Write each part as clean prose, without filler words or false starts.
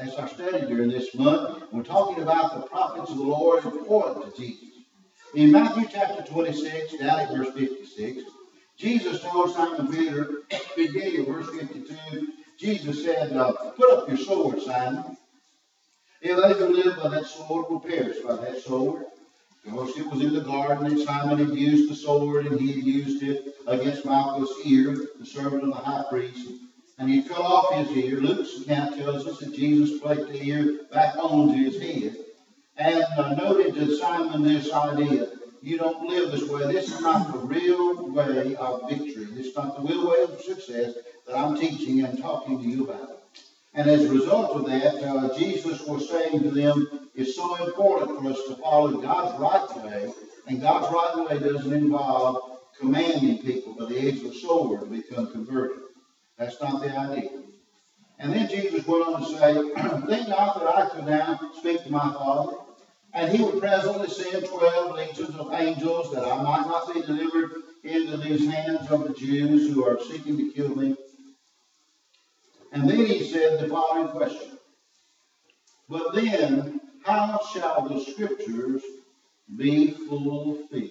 That's our study during this month. We're talking about the prophets of the Lord important to Jesus. In Matthew chapter 26, down at verse 56, Jesus told Simon Peter, beginning at verse 52, Jesus said, put up your sword, Simon. If they who live by that sword will perish by that sword. Of course, it was in the garden that Simon had used the sword, and he had used it against Malchus' ear, the servant of the high priest. And he cut off his ear. Luke's account tells us that Jesus placed the ear back onto his head. And noted to Simon this idea. You don't live this way. This is not the real way of victory. This is not the real way of success that I'm teaching and talking to you about. And as a result of that, Jesus was saying to them, it's so important for us to follow God's right way. And God's right way doesn't involve commanding people by the edge of the sword to become converted. That's not the idea. And then Jesus went on to say, think not that I could now speak to my Father, and he would presently send 12 legions of angels, that I might not be delivered into these hands of the Jews who are seeking to kill me. And then he said the following question. But then, how shall the scriptures be fulfilled?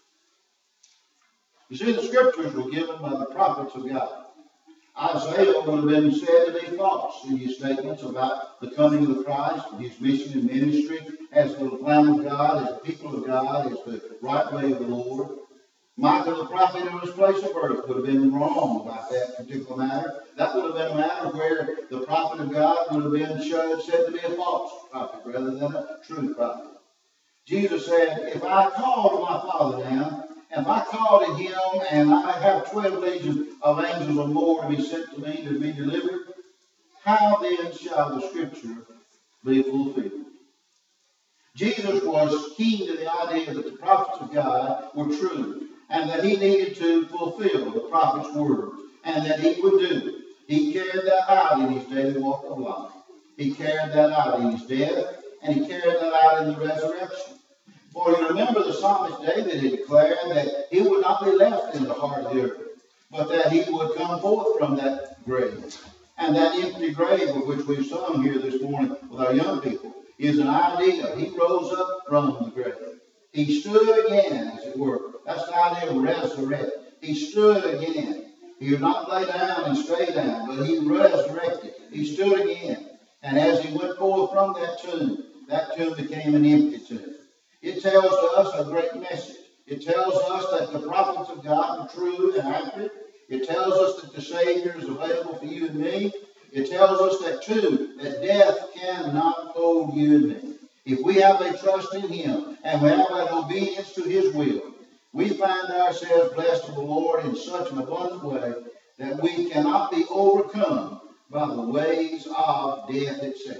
You see, the scriptures were given by the prophets of God. Isaiah would have been said to be false in his statements about the coming of the Christ, his mission and ministry as the Lamb of God, as the people of God, as the right way of the Lord. Micah the prophet on his place of birth would have been wrong about that particular matter. That would have been a matter where the prophet of God would have been said to be a false prophet rather than a true prophet. Jesus said, if I call to my Father now, if I call to him and I have 12 legions of angels or more to be sent to me to be delivered, how then shall the scripture be fulfilled? Jesus was keen to the idea that the prophets of God were true and that he needed to fulfill the prophet's words and that he would do it. He carried that out in his daily walk of life. He carried that out in his death and he carried that out in the resurrection. For you remember the psalmist David had declared that he would not be left in the heart of the earth, but that he would come forth from that grave. And that empty grave of which we've sung here this morning with our young people is an idea. He rose up from the grave. He stood again, as it were. That's the idea of resurrect. He stood again. He would not lay down and stay down, but he resurrected. He stood again. And as he went forth from that tomb became an empty tomb. It tells to us a great message. It tells us that the prophets of God are true and accurate. It tells us that the Savior is available for you and me. It tells us that, too, that death cannot hold you and me. If we have a trust in him and we have an obedience to his will, we find ourselves blessed of the Lord in such an abundant way that we cannot be overcome by the ways of death itself.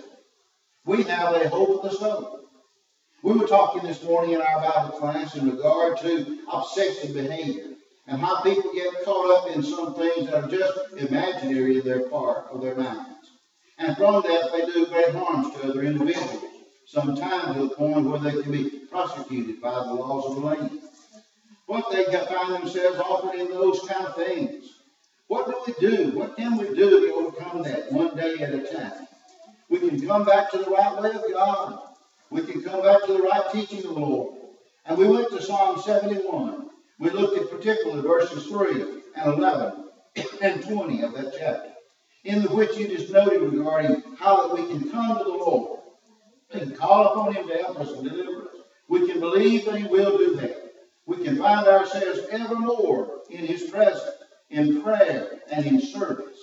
We have a hope of the soul. We were talking this morning in our Bible class in regard to obsessive behavior and how people get caught up in some things that are just imaginary in their part of their minds. And from that, they do great harms to other individuals, sometimes to the point where they can be prosecuted by the laws of the land. But they can find themselves often in those kind of things. What do we do? What can we do to overcome that one day at a time? We can come back to the right way of God. We can come back to the right teaching of the Lord. And we went to Psalm 71. We looked at particularly verses 3 and 11 and 20 of that chapter, in which it is noted regarding how that we can come to the Lord and call upon him to help us and deliver us. We can believe that he will do that. We can find ourselves evermore in his presence, in prayer and in service.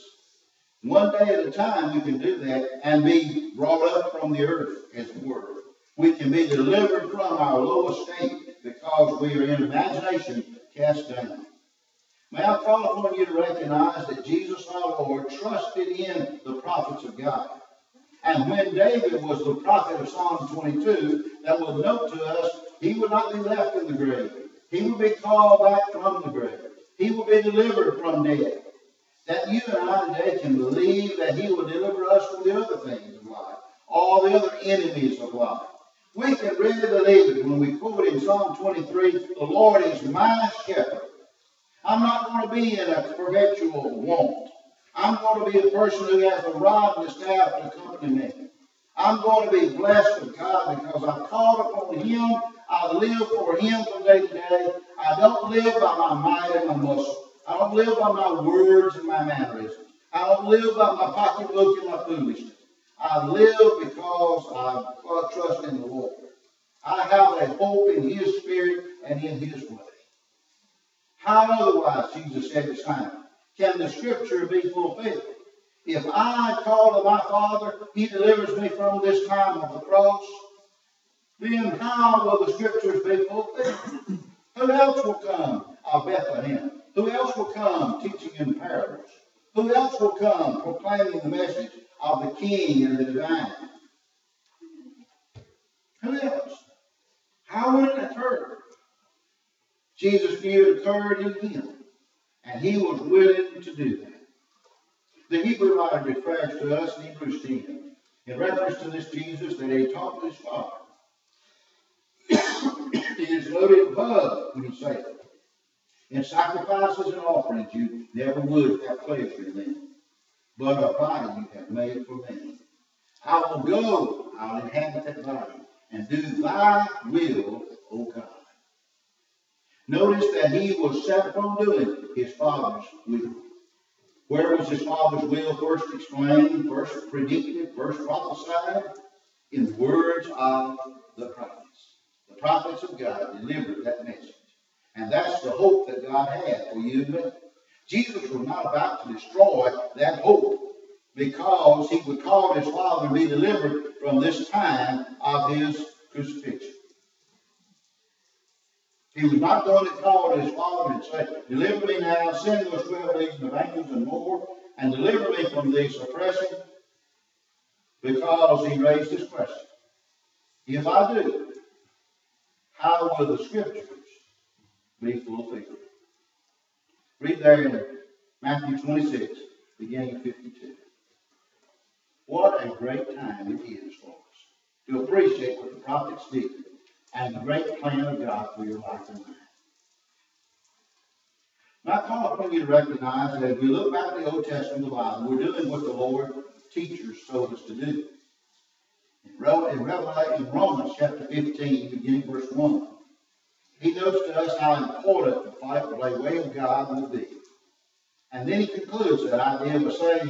One day at a time we can do that and be brought up from the earth, as it were. We can be delivered from our low estate because we are in imagination cast down. May I call upon you to recognize that Jesus our Lord trusted in the prophets of God. And when David was the prophet of Psalm 22, that will note to us, he would not be left in the grave. He would be called back from the grave. He will be delivered from death. That you and I today can believe that he will deliver us from the other things of life, all the other enemies of life. We can really believe it when we quote in Psalm 23, the Lord is my shepherd. I'm not going to be in a perpetual want. I'm going to be a person who has a rod and a staff to accompany me. I'm going to be blessed of God because I've called upon Him. I live for Him from day to day. I don't live by my might and my muscle. I don't live by my words and my mannerisms. I don't live by my pocketbook and my foolishness. I live because I trust in the Lord. I have a hope in His Spirit and in His way. How otherwise, Jesus said to Simon, can the Scripture be fulfilled? If I call to my Father, He delivers me from this time of the cross, then how will the Scriptures be fulfilled? Who else will come of Bethlehem? Who else will come teaching in parables? Who else will come proclaiming the message of the King and the divine? Who else? How would it occur? Jesus knew it occurred in Him, and He was willing to do that. The Hebrew writer refers to us in Hebrews 10 in reference to this Jesus that He taught His Father. It is loaded above when He said, in sacrifices and offerings you never would have pleasure in them, but a body you have made for me. I will go, I'll inhabit that body, and do thy will, O God. Notice that He was set upon doing His Father's will. Where was His Father's will first explained, first predicted, first prophesied? In the words of the prophets. The prophets of God delivered that message. And that's the hope that God had for you and me. Jesus was not about to destroy that hope because He would call His Father and be delivered from this time of His crucifixion. He was not going to call His Father and say, deliver me now, send those 12 legions of angels and more, and deliver me from this oppression, because He raised this question. If I do, how will the Scriptures be fulfilled? Read there in Matthew 26, beginning at 52. What a great time it is for us to appreciate what the prophets did and the great plan of God for your life and mine. Now, I call upon you to recognize that as we look back at the Old Testament of the Bible, we're doing what the Lord teachers told us to do. In Romans chapter 15, beginning verse 1, He notes to us how important the fight for the way of God will be. And then He concludes that idea by saying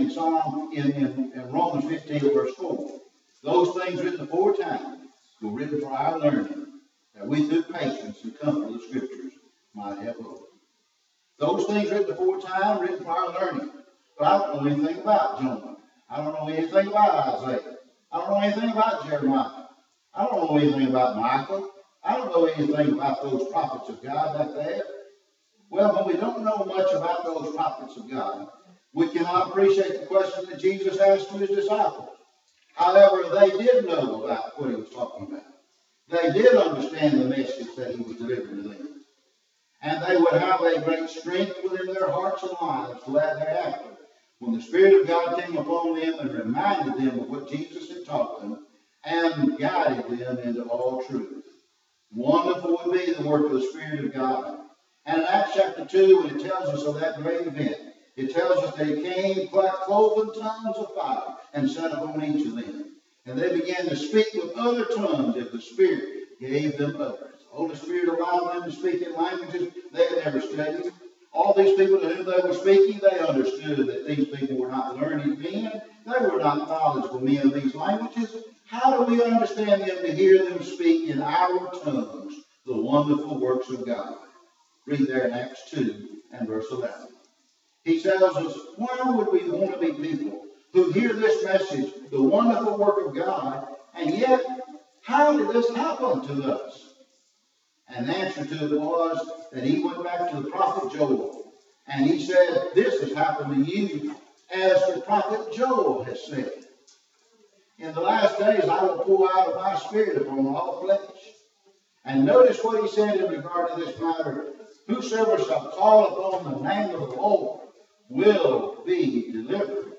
in Romans 15, verse 4, those things written aforetime were written for our learning, that we through patience and comfort of the Scriptures might have hope. Those things written aforetime, written for our learning. But I don't know anything about Jonah. I don't know anything about Isaiah. I don't know anything about Jeremiah. I don't know anything about Micah. I don't know anything about those prophets of God back there. Well, when we don't know much about those prophets of God, we cannot appreciate the question that Jesus asked to His disciples. However, they did know about what He was talking about. They did understand the message that He was delivering to them. And they would have a great strength within their hearts and lives to add thereafter, when the Spirit of God came upon them and reminded them of what Jesus had taught them and guided them into all truth. Wonderful would be the work of the Spirit of God. And in Acts chapter 2, when it tells us of that great event, it tells us that He came cloven tongues of fire and sat upon each of them. And they began to speak with other tongues as the Spirit gave them utterance. The Holy Spirit allowed them to speak in languages they had never studied. All these people to whom they were speaking, they understood that these people were not learned men. They were not knowledgeable men of these languages. How do we understand them to hear them speak in our tongues the wonderful works of God? Read there in Acts 2 and verse 11. He tells us, why would we want to be people who hear this message, the wonderful work of God, and yet, how did this happen to us? And the answer to it was that he went back to the prophet Joel, and he said, this has happened to you, as the prophet Joel has said. In the last days, I will pour out of my Spirit upon all flesh. And notice what he said in regard to this matter. Whosoever shall call upon the name of the Lord will be delivered.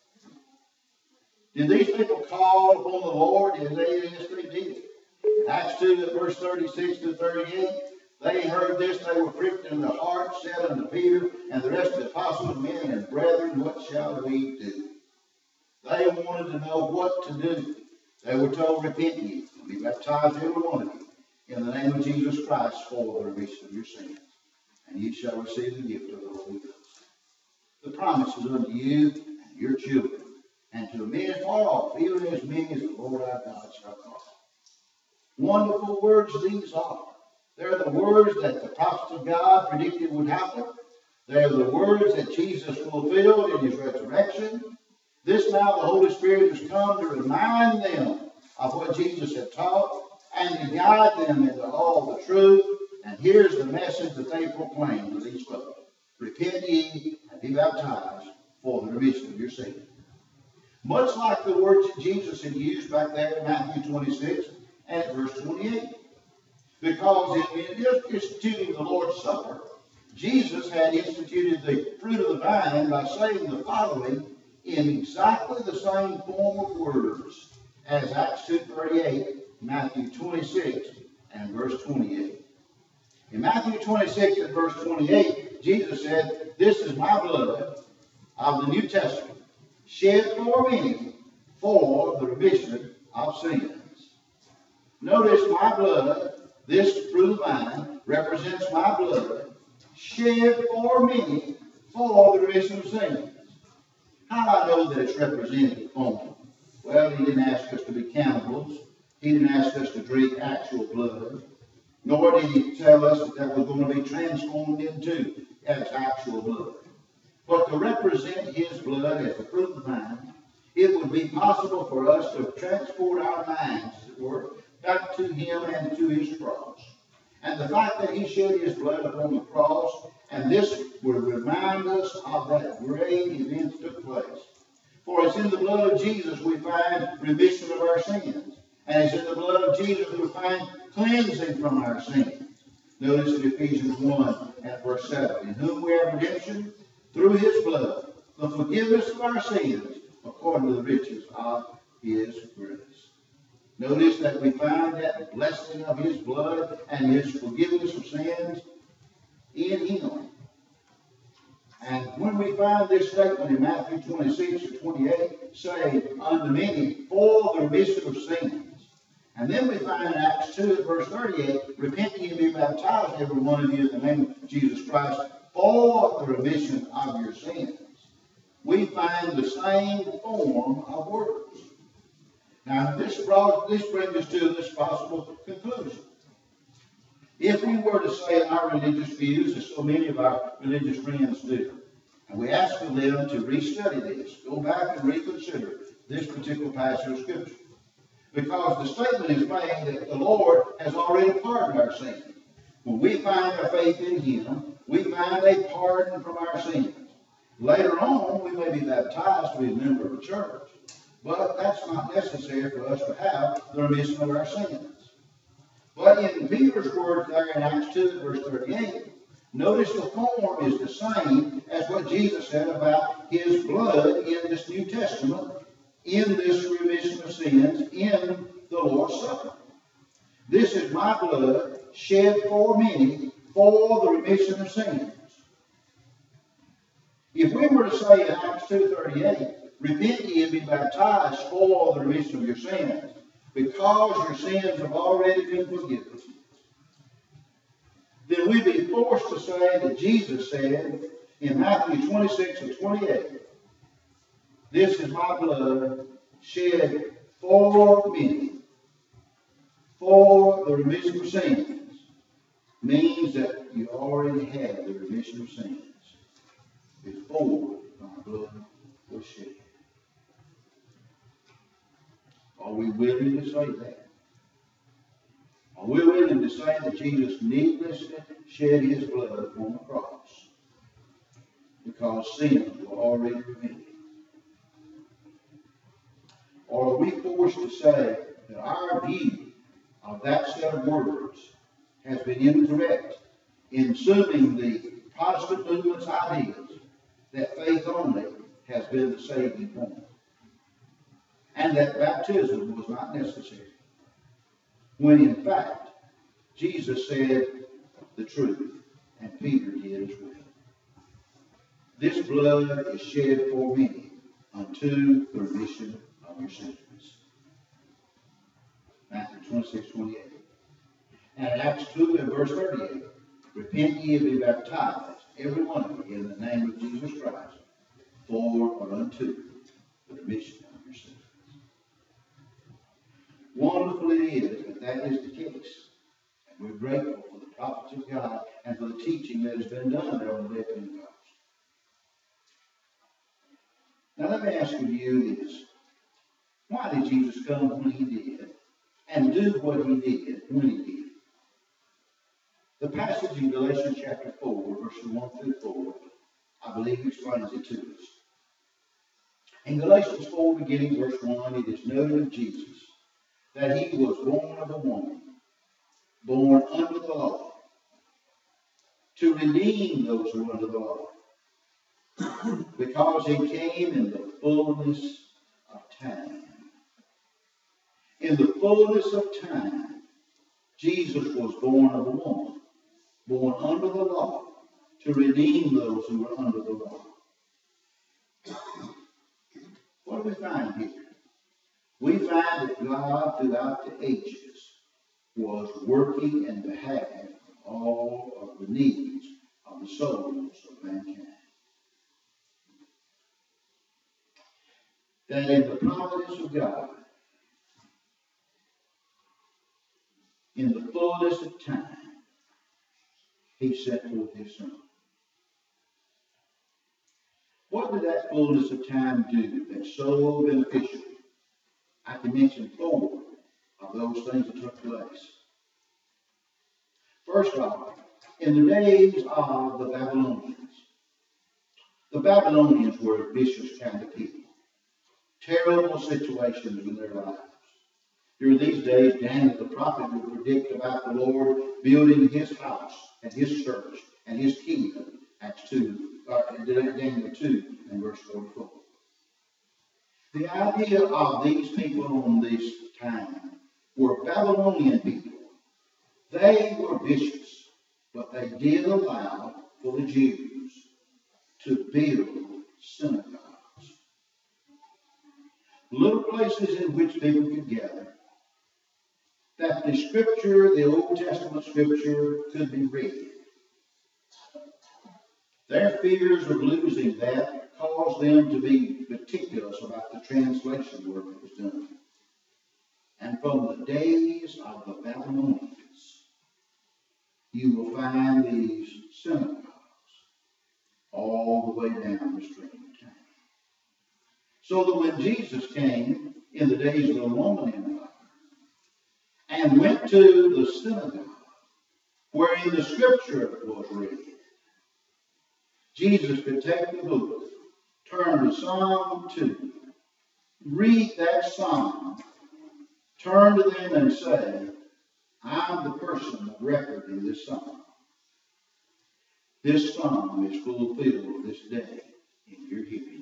Did these people call upon the Lord? Yes, they did. In Acts 2, verse 36 to 38, they heard this, they were pricked in the heart, said unto Peter and the rest of the apostles, men and brethren, what shall we do? They wanted to know what to do. They were told, repent ye, and be baptized every one of you, in the name of Jesus Christ for the remission of your sins, and ye shall receive the gift of the Holy Ghost. The promise is unto you and your children, and to men far off, even as many as the Lord our God shall call. Wonderful words these are. They're the words that the prophets of God predicted would happen. They're the words that Jesus fulfilled in his resurrection. This now the Holy Spirit has come to remind them of what Jesus had taught and to guide them into all the truth. And here's the message that they proclaim to these folks. Repent ye and be baptized for the remission of your sins. Much like the words that Jesus had used back there in Matthew 26 and at verse 28. Because in instituting the Lord's Supper, Jesus had instituted the fruit of the vine by saying the following in exactly the same form of words as Acts 2:38, Matthew 26, and verse 28. In Matthew 26 and verse 28, Jesus said, "This is my blood of the New Testament, shed for many for the remission of sins." Notice my blood, this fruit of the vine, represents my blood, shed for many for the remission of sins. How do I know that it's representative form? Well, he didn't ask us to be cannibals. He didn't ask us to drink actual blood. Nor did he tell us that we're going to be transformed into as actual blood. But to represent his blood as the fruit of the vine, it would be possible for us to transport our minds, as it were, back to him and to his cross. And the fact that he shed his blood upon the cross, and this would remind us of that great event that took place. For it's in the blood of Jesus we find remission of our sins. And it's in the blood of Jesus we find cleansing from our sins. Notice in Ephesians 1 and verse 7, in whom we have redemption through his blood, the forgiveness of our sins, according to the riches of his grace. Notice that we find that blessing of his blood and his forgiveness of sins in him. And when we find this statement in Matthew 26 or 28, saying, unto many for the remission of sins. And then we find in Acts 2 verse 38, repent ye and be baptized, every one of you, in the name of Jesus Christ, for the remission of your sins. We find the same form of words. Now, this brings us to this possible conclusion. If we were to say in our religious views, as so many of our religious friends do, and we ask them to restudy this, go back and reconsider this particular passage of Scripture. Because the statement is made that the Lord has already pardoned our sins. When we find our faith in him, we find a pardon from our sins. Later on, we may be baptized to be a member of a church. But that's not necessary for us to have the remission of our sins. But in Peter's words there in Acts 2, verse 38, notice the form is the same as what Jesus said about his blood in this New Testament, in this remission of sins, in the Lord's Supper. This is my blood shed for many for the remission of sins. If we were to say in Acts 2:38, repent ye and be baptized for the remission of your sins, because your sins have already been forgiven, then we'd be forced to say that Jesus said in Matthew 26 and 28, this is my blood shed for many, for the remission of sins, means that you already had the remission of sins before my blood was shed. Are we willing to say that? Are we willing to say that Jesus needlessly shed his blood upon the cross because sins were already remitted? Or are we forced to say that our view of that set of words has been incorrect in assuming the Protestant movement's ideas that faith only has been the saving point, and that baptism was not necessary, when in fact Jesus said the truth, and Peter did as well. This blood is shed for many unto the remission of your sins. 26, 28. And Acts 2 and verse 38. Repent ye and be baptized, every one of you, in the name of Jesus Christ, for or unto the remission of your sins. Wonderful it is that that is the case. And we're grateful for the prophets of God and for the teaching that has been done there on the day of Pentecost. Now let me ask you this. Why did Jesus come when he did and do what he did when he did? The passage in Galatians chapter 4, verses 1 through 4, I believe explains it to us. In Galatians 4, beginning verse 1, it is noted of Jesus that he was born of a woman, born under the law, to redeem those who are under the law, because he came in the fullness of time. In the fullness of time, Jesus was born of a woman, born under the law, to redeem those who were under the law. What do we find here? We find that God, throughout the ages, was working in behalf of all of the needs of the souls of mankind. That in the providence of God, in the fullness of time, he sent forth his Son. What did that fullness of time do that's so beneficial? I can mention 4 of those things that took place. First off, in the days of the Babylonians were a vicious kind of people. Terrible situations in their lives. During these days, Daniel the prophet would predict about the Lord building his house and his church and his kingdom. Daniel 2 and verse 44. The idea of these people on this time were Babylonian people. They were vicious, but they did allow for the Jews to build synagogues. Little places in which people could gather, that the scripture, the Old Testament scripture, could be read. Their fears of losing that caused them to be meticulous about the translation work that was done. And from the days of the Babylonians, you will find these synagogues all the way down the stream of time. So that when Jesus came in the days of the Roman Empire and went to the synagogue wherein the scripture was read, Jesus could take the book, turn to Psalm 2, read that psalm, turn to them and say, I'm the person of record in this psalm. This psalm is fulfilled this day in your hearing.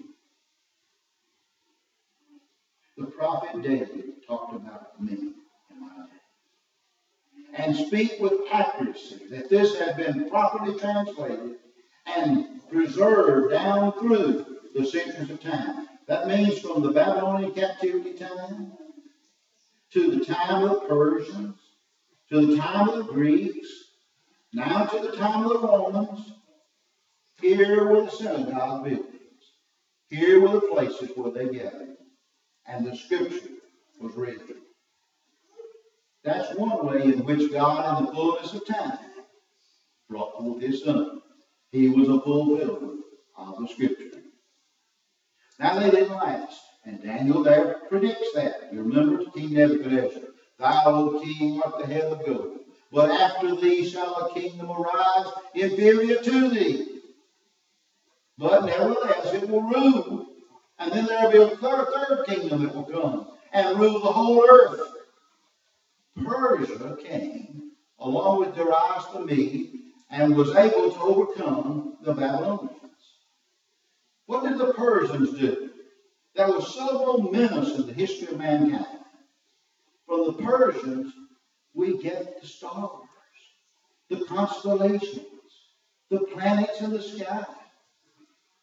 The prophet David talked about me in my day. And speak with accuracy that this had been properly translated and preserved down through the centuries of time. That means from the Babylonian captivity time to the time of the Persians, to the time of the Greeks, now to the time of the Romans. Here were the synagogue buildings. Here were the places where they gathered. And the scripture was read. That's one way in which God, in the fullness of time, brought forth his Son. He was a fulfillment of the scripture. Now they didn't last. And Daniel there predicts that. You remember King Nebuchadnezzar. Thou, O king, art the head of gold. But after thee shall a kingdom arise inferior to thee. But nevertheless it will rule. And then there will be a third kingdom that will come and rule the whole earth. Persia came along with Darius the Mede and was able to overcome the Babylonians. What did the Persians do? That was so momentous in the history of mankind. From the Persians, we get the stars, the constellations, the planets in the sky.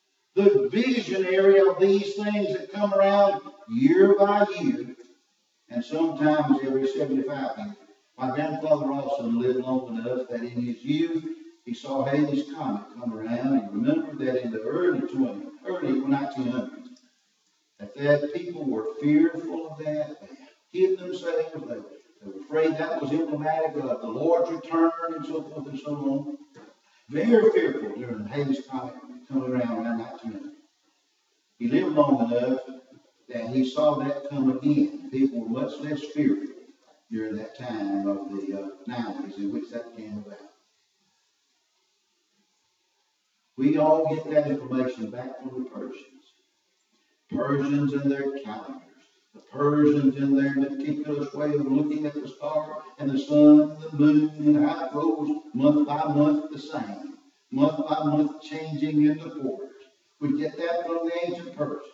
The visionary of these things that come around year by year and sometimes every 75 years. My grandfather also lived long enough that in his youth he saw Halley's Comet come around, and remembered that in the early 1900s, that people were fearful of that. They hid themselves. They were afraid that was emblematic of the Lord's return and so forth and so on. Very fearful during Halley's Comet coming around 1900. He lived long enough that he saw that come again. People were much less fearful during that time of the 90s in which that came about. We all get that information back from the Persians. Persians and their calendars. The Persians in their meticulous way of looking at the star and the sun and the moon and how it goes month by month the same. Month by month changing in the quarters. We get that from the ancient Persians.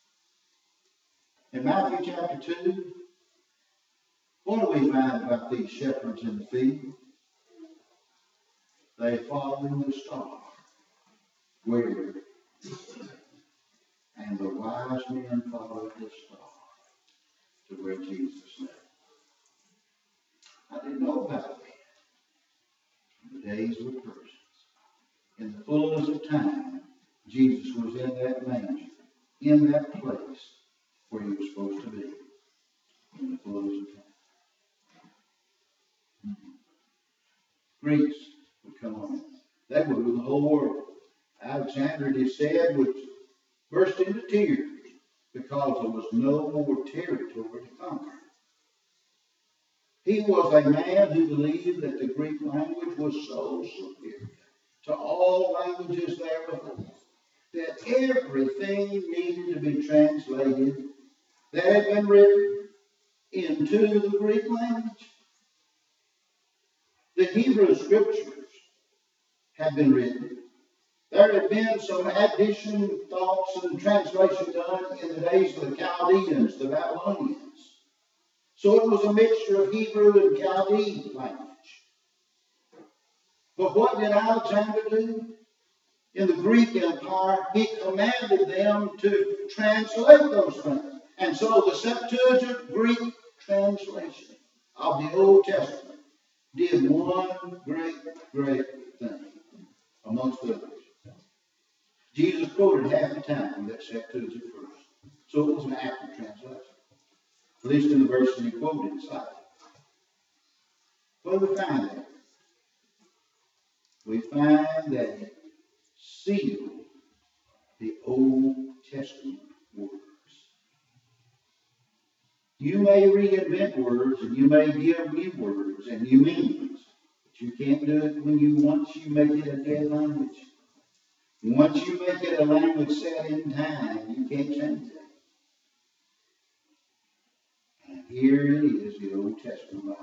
In Matthew chapter 2, what do we find about these shepherds in the field? They followed the star. Where? And the wise men followed the star to where Jesus led. I didn't know about that. In the days of the Persians. In the fullness of time, Jesus was in that manger, in that place where he was supposed to be. In the fullness of time. Greeks would come on. They would rule the whole world. Alexander, it is said, would burst into tears because there was no more territory to conquer. He was a man who believed that the Greek language was so superior to all languages there before, that everything needed to be translated that had been written into the Greek language. The Hebrew scriptures had been written. There had been some addition, thoughts, and translation done in the days of the Chaldeans, the Babylonians. So it was a mixture of Hebrew and Chaldean language. But what did Alexander do? In the Greek Empire, he commanded them to translate those things. And so the Septuagint Greek translation of the Old Testament did one great thing, amongst others. Jesus quoted half the time that Septuagint verse. So it was an accurate translation. At least in the verses he quoted inside. What do we find there? We find that it sealed the Old Testament words. You may reinvent words, and you may give new words and new meanings, but you can't do it once you make it a dead language. Once you make it a language set in time, you can't change it. And here it is, the Old Testament Bible.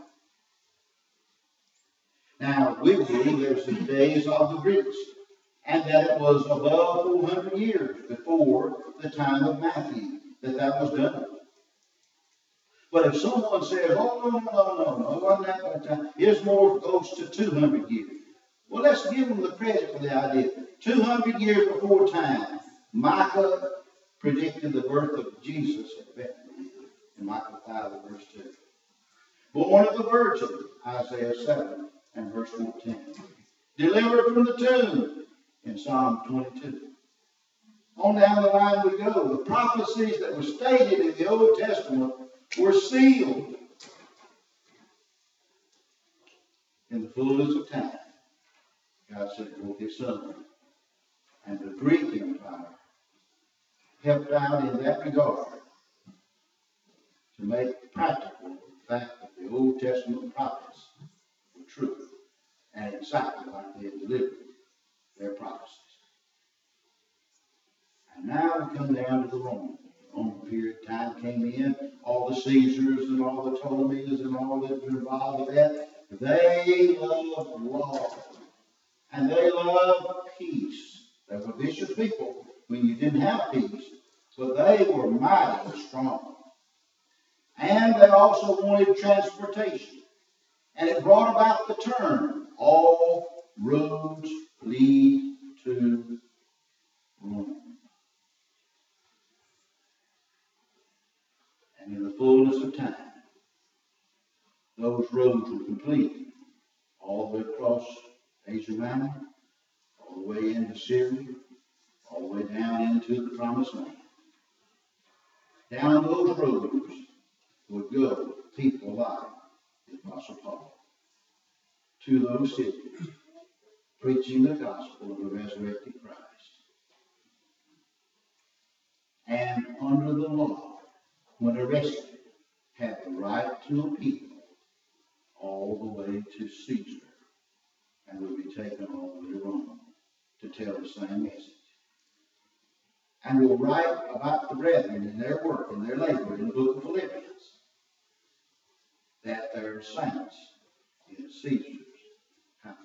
Now, we believe there's the days of the Greeks, and that it was above 400 years before the time of Matthew that was done. But if someone says, oh, no, it wasn't that much time, it's more close to 200 years. Well, let's give them the credit for the idea. 200 years before time, Micah predicted the birth of Jesus at Bethlehem in Micah 5 verse 2. Born of the Virgin, Isaiah 7 and verse 14. Delivered from the tomb in Psalm 22. On down the line we go. The prophecies that were stated in the Old Testament were sealed in the fullness of time. God sent forth his Son. And the Greek Empire helped out in that regard to make practical the fact that the Old Testament prophets were true and exactly like they had delivered their prophecies. And now we come down to the Roman. The Roman period of time came in, all the Caesars and all the Ptolemies and all that were involved with that. They loved law. And they loved peace. They were vicious people when you didn't have peace, but they were mighty strong. And they also wanted transportation. And it brought about the term, all roads lead to Rome. And in the fullness of time, those roads were complete all the way across Asia Minor, all the way into Syria, all the way down into the Promised Land. Down those roads would go people like the Apostle Paul to those cities, preaching the gospel of the resurrected Christ. And under the law, when arrested, had the right to appeal all the way to Caesar, and would be taken all the way to Rome to tell the same message. And will write about the brethren in their work and their labor in the book of Philippians, that they're saints in Caesar's house.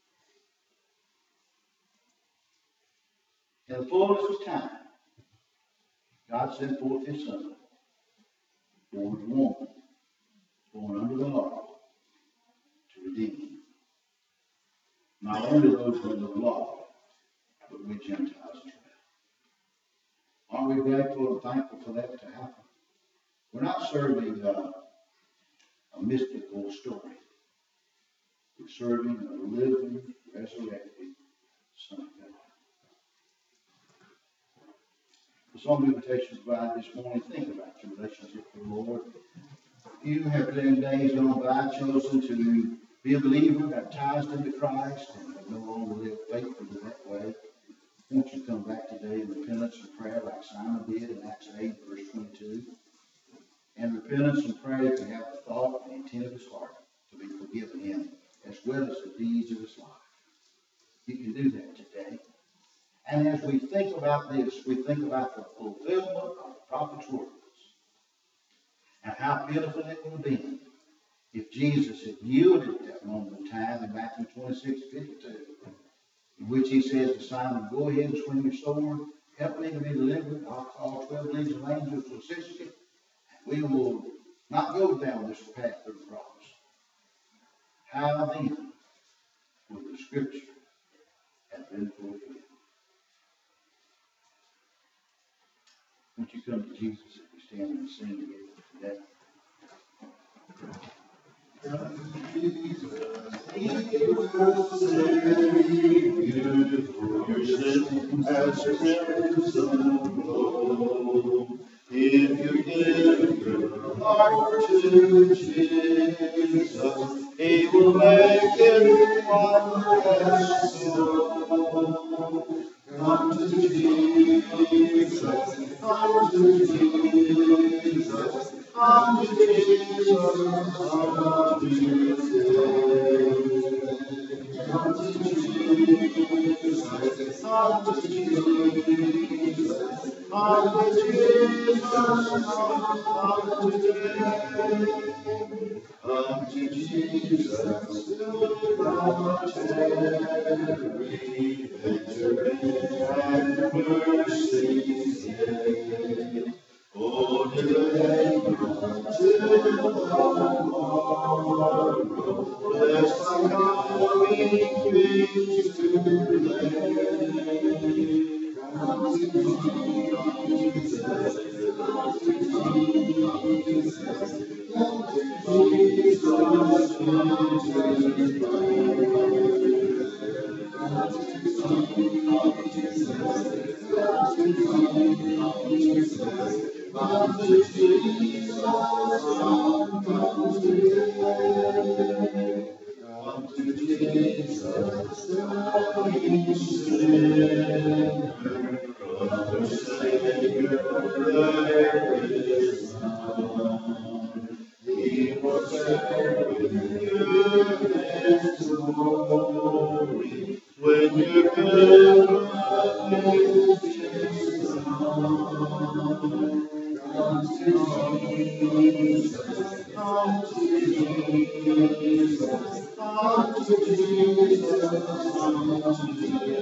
In the fullness of time, God sent forth his Son, born of woman, born under the law, to redeem him. Not only those under the law, but we Gentiles as well. Aren't we grateful and thankful for that to happen? We're not serving a mystical story. We're serving a living, resurrected Son of God. The song invitation provided this morning, think about your relationship with the Lord. You have in days gone by chosen to be a believer, baptized into Christ, and have no longer lived faithfully that way. Won't you come back today in repentance and prayer like Simon did in Acts 8, verse 22? And repentance and prayer to have the thought and intent of his heart to be forgiven him, as well as the deeds of his life. You can do that today. And as we think about this, we think about the fulfillment of the prophet's words and how pitiful it would have been if Jesus had yielded at that moment in time in Matthew 26:52, in which he says to Simon, go ahead and swing your sword, help me to be delivered, I'll call 12 legions of angels to assist you, and we will not go down this path of the cross. How then would the scripture have been fulfilled? Won't you come to Jesus as we stand and sing together today? Jesus, he will save you, for your sin has ransom low. If you give your heart to Jesus, he will make it white as snow. Come to Jesus, come to Jesus, come to Jesus, come to Jesus. Come to Jesus, come to Jesus, come to Jesus, come today. Come to Jesus, do not tarry, enter in and mercy stay. Oh, delay not till the morrow, lest I coming be too late. Come to Jesus, come to Jesus, come to Jesus, come to Jesus, dying sinner, brother, Savior, there is none. He was there with you and glory, when your good is done. Come to Jesus, come to Jesus, come to Jesus, come to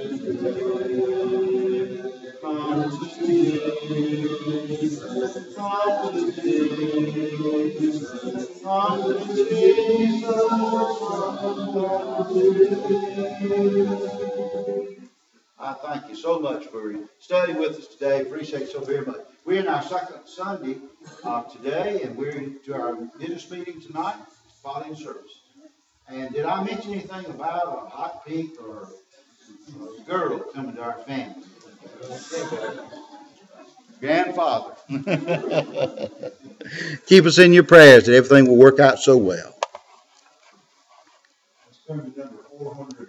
Jesus. Come to Jesus, come to Jesus, come to Jesus, come to Jesus. I thank you so much for studying with us today. Appreciate it so very much. We're in our second Sunday today, and we're to our business meeting tonight. spotting service. And did I mention anything about a hot pink or a girl coming to our family? Grandfather. Keep us in your prayers that everything will work out so well. Let's turn to number 400.